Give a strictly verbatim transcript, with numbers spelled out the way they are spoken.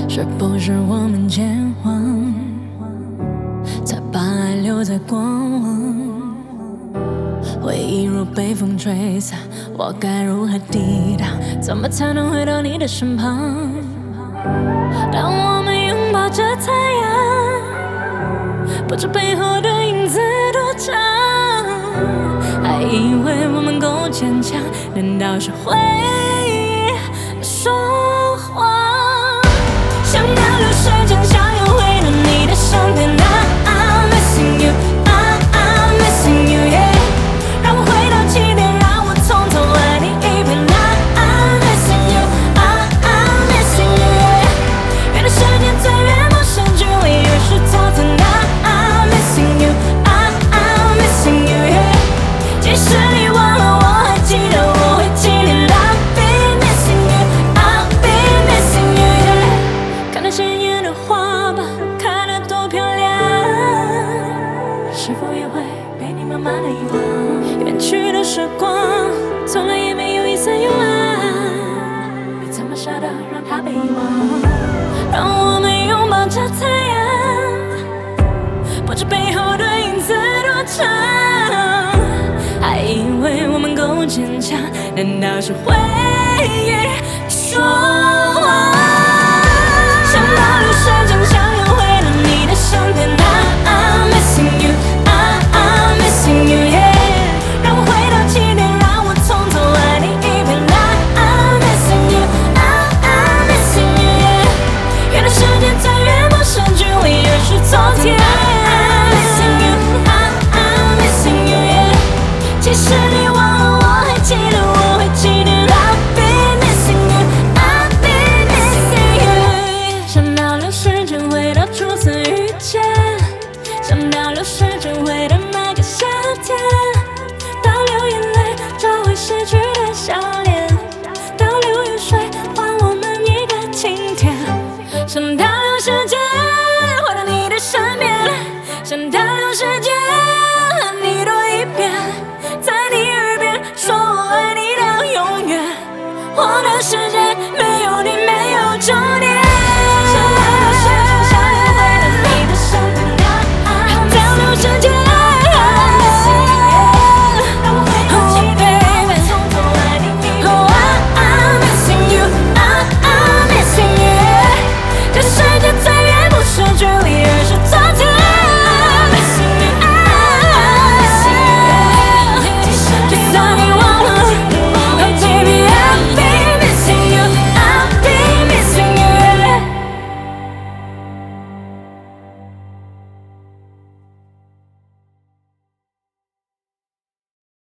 是不是我们健忘，才把爱留在过往？回忆如被风吹散，我该如何抵挡？怎么才能回到你的身旁？当我们拥抱着太阳，不知背后的影子多长，还以为我们够坚强，难道是回忆说谎？想要流时间，想要回到你的身边啊 I'm missing you, ah, I'm missing you, yeah. 让我回到起点，让我从头爱你一遍啊 I'm missing you, ah, I'm missing you, yeah. 越到时间最越陌生，距离越是错曾啊 I'm missing you, ah, I'm missing you, yeah. 即使你忘了，我还记得，我会纪念 I'll be missing you, I'll be missing you, yeah. 看那鲜艳的花吧，开得多漂亮，是否也会被你慢慢的遗忘？远去的时光，从来也没有一丝幽暗，你怎么舍得让它被遗忘？让我们拥抱着太阳，不知背后的影子多长，还以为我们够坚强，难道是回忆说谎？想要流时间，想要回到你的身边啊 I'm missing you, ah, I'm missing you, yeah. 让我回到起点，让我从头爱你一遍啊 I'm missing you, ah, I'm missing you, yeah. 越到时间最越陌生，距离越是昨天 I'm missing you, ah, I'm missing you, yeah. 即使你忘了，我还记得，我会纪念 I'll be missing you, I'll be missing you. 想到流时间，回到初次遇见，想到流时间，回到那个夏天，倒流眼泪，找回失去的笑脸，倒流雨水，还我们一个晴天。想到流时间。